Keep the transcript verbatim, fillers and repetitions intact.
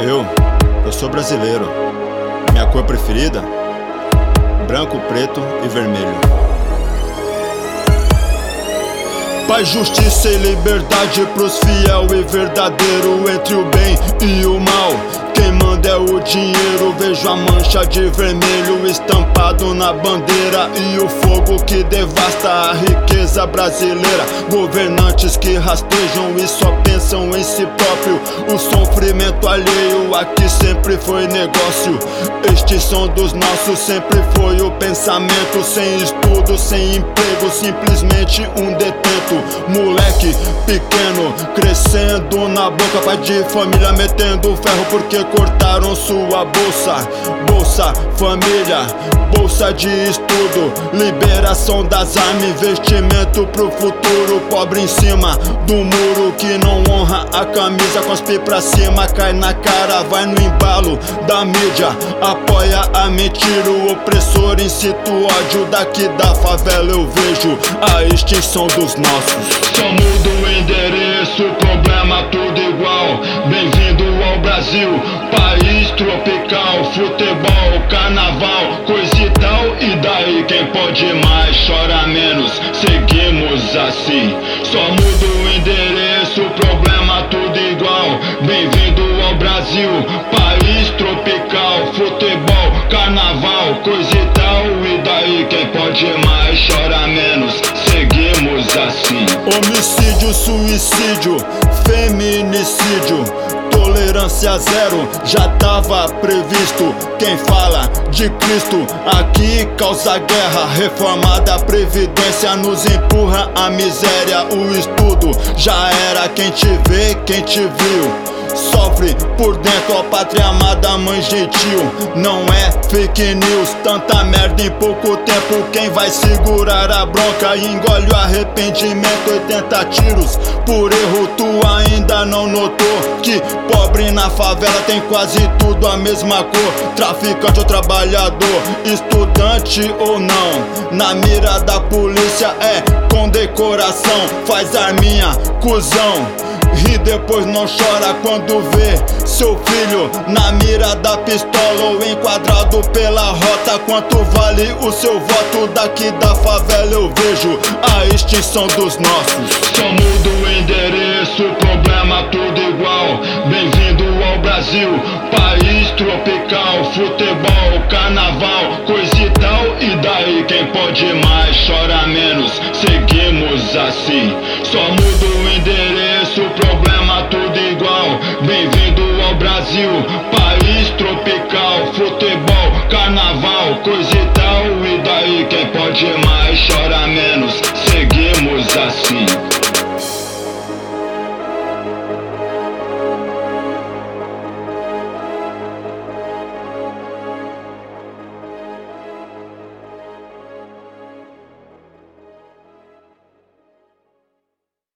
Eu, eu sou brasileiro. Minha cor preferida? Branco, preto e vermelho. Paz, justiça e liberdade pros fiel e verdadeiro, entre o bem e o mal. Quem manda é o dinheiro. Vejo a mancha de vermelho estampado na bandeira e o fogo que devasta a riqueza brasileira. Governantes que rastejam e só pensam em si próprio. O sofrimento alheio aqui sempre foi negócio. Extinção dos nossos sempre foi o pensamento. Sem estudo, sem emprego, simplesmente um detento. Moleque pequeno crescendo na boca, pai de família metendo ferro porque cortaram sua bolsa. Bolsa família, bolsa de estudo, liberação das armas, investimento pro futuro. Pobre em cima do muro que não honra a camisa, cospe pra cima, cai na cara, vai no embalo da mídia, apoia a mentira. O opressor incita o ódio, daqui da favela eu vejo a extinção dos nossos. Só muda o endereço, problema tudo igual. Bem-vindo ao Brasil, país tropical. Futebol, carnaval, coisa e tal. E daí quem pode mais chora menos, seguimos assim. Só muda o endereço, problema tudo igual. Bem-vindo ao Brasil, país tropical. Futebol, carnaval, coisa e tal. E daí quem pode mais chora menos, seguimos assim. Homicídio, suicídio, feminicídio, tolerância zero, já tava previsto. Quem fala de Cristo aqui causa guerra. Reforma da Previdência nos empurra a miséria. O estudo já era, quem te vê, quem te viu sofre por dentro, ó pátria amada, mãe gentil. Não é fake news, tanta merda em pouco tempo. Quem vai segurar a bronca e engole o arrependimento? Oitenta tiros por erro, tu ainda não notou que pobre na favela tem quase tudo a mesma cor. Traficante ou trabalhador, estudante ou não, na mira da polícia é condecoração. Faz arminha, cuzão, e depois não chora quando vê seu filho na mira da pistola ou enquadrado pela rota. Quanto vale o seu voto? Daqui da favela eu vejo a extinção dos nossos. Só muda o endereço, problema tudo igual. Bem-vindo ao Brasil, país tropical. Futebol, carnaval, coisa e tal. E daí quem pode mais chora menos, seguimos assim. Só muda o endereço, problema tudo igual. Bem-vindo ao Brasil, país tropical. Futebol, carnaval, coisa